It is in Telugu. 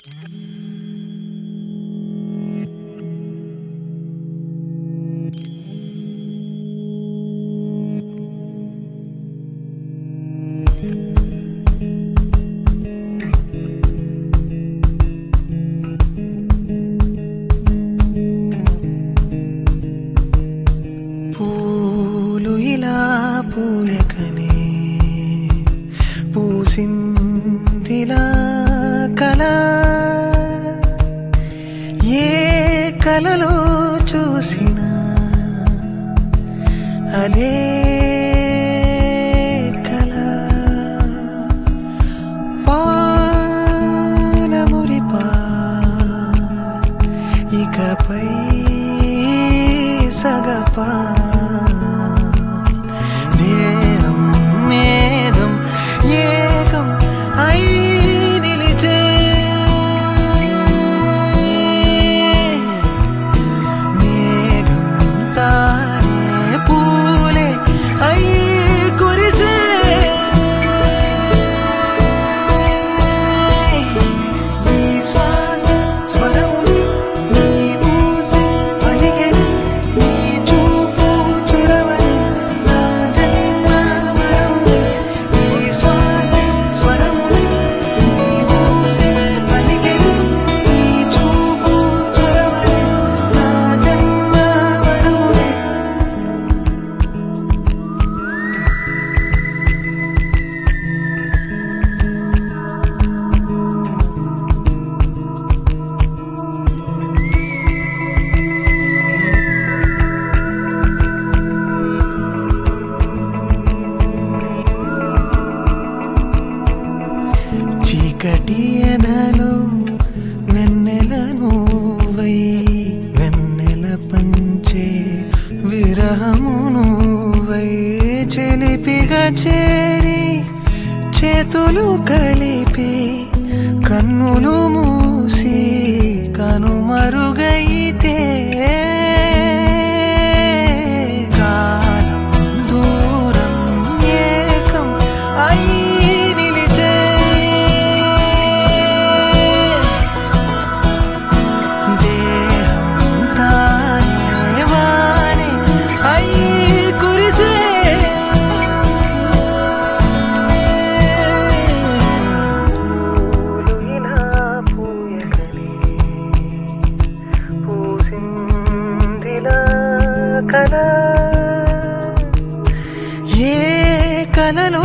పూలు ఇలా పూయకనే పూసిందిలా కల ఏ కలలో చూసినా అదే కల పాలమురిపా ఇకపై సగపా నేరం నేరం ఏకం అయి నిలిచే మేఘం తానే పూలే అయి కురిసే నీ శ్వాస స్వరములు నీ ఊసే పలికెను నీ చూపు చొరవని నా జన్మ వరములే నీ శ్వాస స్వరములు నీ ఊసే పలికెను నీ చూపు చొరవని నా జన్మ వరములే చీకటి ఎదలో వెన్నెల నువ్వై వెన్నెల పంచే విరహము నువ్వై చెలిపిగా చేరి చేతులు కలిపి కన్నులు మూసి కనుమరుగైతే కాలం దూరం ఏకం అయి నిలిచే దేహం తానే వానే అయి కురిసే పూలు ఇలా పూయకనే పూసిందిలా కల ఏ కలలో